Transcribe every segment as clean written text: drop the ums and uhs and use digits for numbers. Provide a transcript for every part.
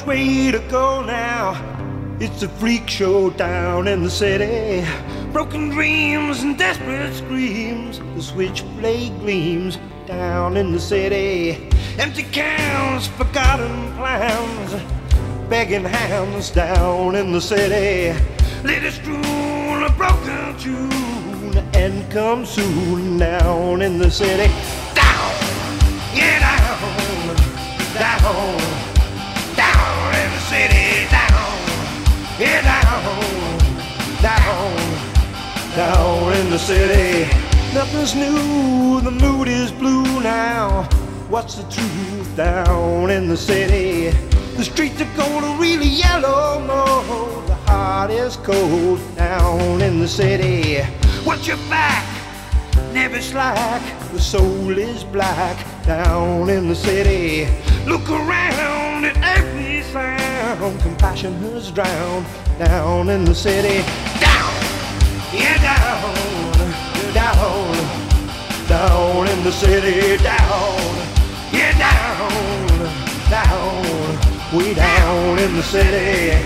way to go now. It's a freak show down in the city. Broken dreams and desperate screams. The switchblade gleams down in the city. Empty cans, forgotten plans, begging hands down in the city. Lady strewn a broken tune, and come soon down in the city. Down, yeah, down, down, down in the city. Down, yeah, down, down, down in the city. Nothing's new, the mood is blue now. What's the truth down in the city? The streets are going really yellow, no. The heart is cold down in the city. Watch your back, never slack. The soul is black down in the city. Look around at every sound. Compassion has drowned down in the city. Down, yeah, down, down, down in the city. Down, yeah, down, down, way down in the city.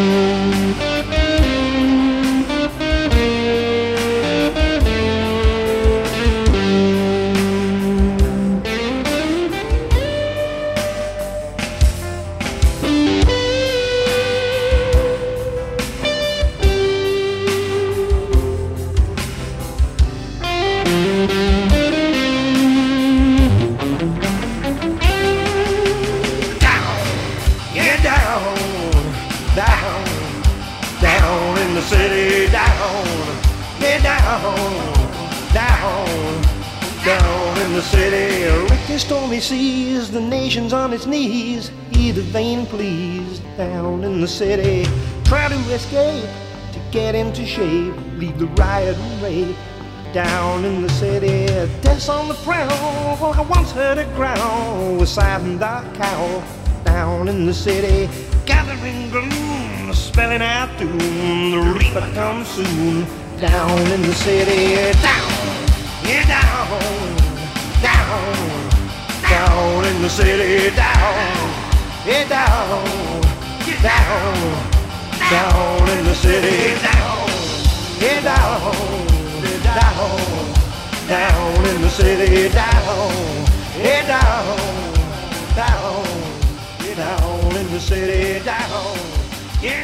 Down, down in the city. Down, yeah, down, down, down in the city. Wrecking stormy seas, the nation's on its knees. Hear the vain pleas down in the city. Try to escape, to get into shape. Leave the riot and rape down in the city. Death's on the prowl, I once heard a growl with silent dark cowl down in the city. Gathering gloom, spelling out doom. The reaper comes soon down in the city. Down, yeah, down, down, down in the city. Down, yeah, down, down, down in the city. Down, yeah, down, down, down in the city. Down, yeah, down, down, down in the city. Down, yeah,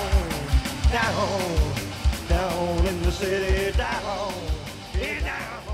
down, down, down in the city. Down, yeah, down.